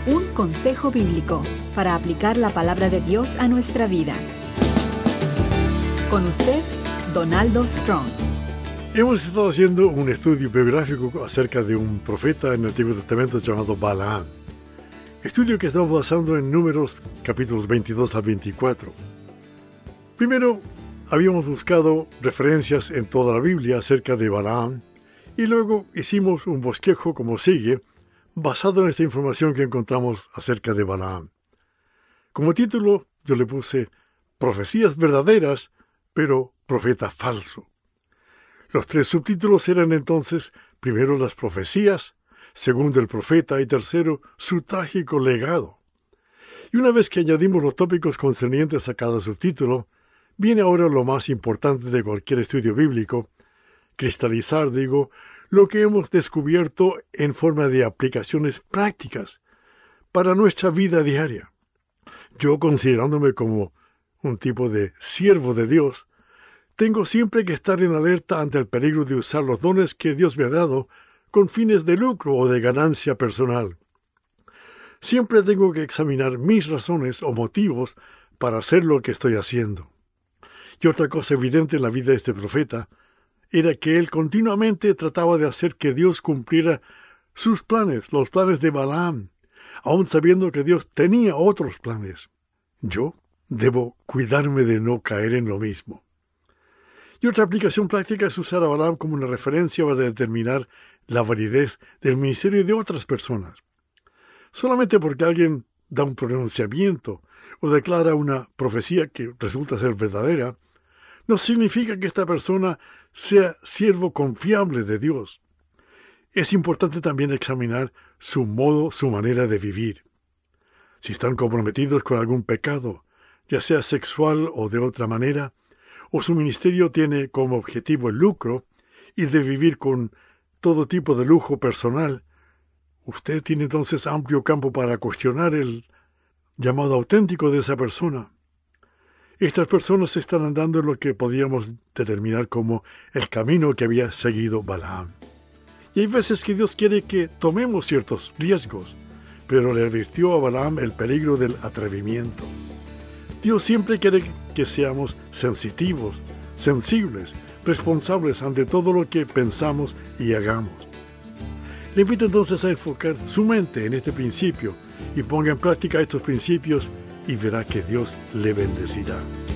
Un consejo bíblico para aplicar la palabra de Dios a nuestra vida. Con usted, Donaldo Strong. Hemos estado haciendo un estudio biográfico acerca de un profeta en el Antiguo Testamento llamado Balaam. Estudio que estamos basando en Números capítulos 22 al 24. Primero, habíamos buscado referencias en toda la Biblia acerca de Balaam y luego hicimos un bosquejo como sigue, basado en esta información que encontramos acerca de Balaam. Como título, yo le puse Profecías verdaderas, pero profeta falso. Los tres subtítulos eran entonces, primero, las profecías, segundo, el profeta y tercero, su trágico legado. Y una vez que añadimos los tópicos concernientes a cada subtítulo, viene ahora lo más importante de cualquier estudio bíblico, cristalizar, lo que hemos descubierto en forma de aplicaciones prácticas para nuestra vida diaria. Yo, considerándome como un tipo de siervo de Dios, tengo siempre que estar en alerta ante el peligro de usar los dones que Dios me ha dado con fines de lucro o de ganancia personal. Siempre tengo que examinar mis razones o motivos para hacer lo que estoy haciendo. Y otra cosa evidente en la vida de este profeta era que él continuamente trataba de hacer que Dios cumpliera sus planes, los planes de Balaam, aun sabiendo que Dios tenía otros planes. Yo debo cuidarme de no caer en lo mismo. Y otra aplicación práctica es usar a Balaam como una referencia para determinar la validez del ministerio de otras personas. Solamente porque alguien da un pronunciamiento o declara una profecía que resulta ser verdadera, no significa que esta persona sea siervo confiable de Dios. Es importante también examinar su modo, su manera de vivir. Si están comprometidos con algún pecado, ya sea sexual o de otra manera, o su ministerio tiene como objetivo el lucro y de vivir con todo tipo de lujo personal, usted tiene entonces amplio campo para cuestionar el llamado auténtico de esa persona. Estas personas están andando en lo que podríamos determinar como el camino que había seguido Balaam. Y hay veces que Dios quiere que tomemos ciertos riesgos, pero le advirtió a Balaam el peligro del atrevimiento. Dios siempre quiere que seamos sensitivos, sensibles, responsables ante todo lo que pensamos y hagamos. Le invito entonces a enfocar su mente en este principio y ponga en práctica estos principios y verá que Dios le bendecirá.